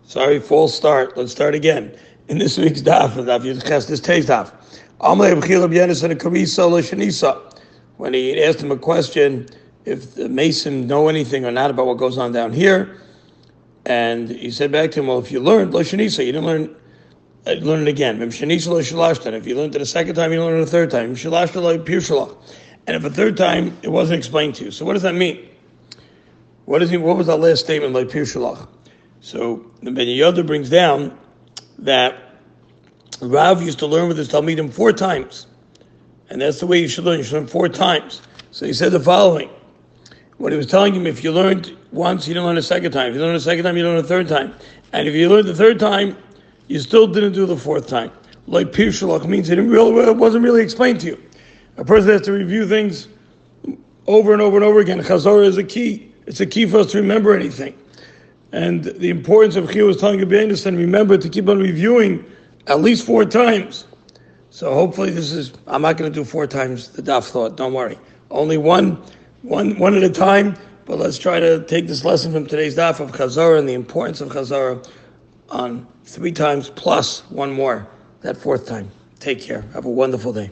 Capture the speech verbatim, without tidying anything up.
Sorry, false start. Let's start again. In this week's daf, daf Yudches, this today's daf. Amalei B'chila B'Yenis and a Karisa L'Shanisa. When he asked him a question, if the Mason know anything or not about what goes on down here, and he said back to him, well, if you learned L'Shanisa, you didn't learn, uh, learn it again. Shanisa L'Shalashtan. If you learned it a second time, you learned it a third time. Shalashtan L'Pushala. And if a third time, it wasn't explained to you. So what does that mean? What is he? What was that last statement like Pushalach? So the Ben Yehuda brings down that Rav used to learn with his Talmidim four times, and that's the way you should learn. You should learn four times. So he said the following: what he was telling him, if you learned once, you didn't learn a second time. If you learned a second time, you learned a third time, and if you learned the third time, you still didn't do the fourth time. Like Pushalach means it didn't really, it wasn't really explained to you. A person has to review things over and over and over again. Chazorah is a key. It's a key for us to remember anything. And the importance of Chiyuv is telling Yudbeinis and remember to keep on reviewing at least four times. So hopefully this is, I'm not going to do four times the daf thought, don't worry. Only one, one, one at a time, but let's try to take this lesson from today's daf of Chazorah and the importance of Chazorah on three times plus one more, that fourth time. Take care. Have a wonderful day.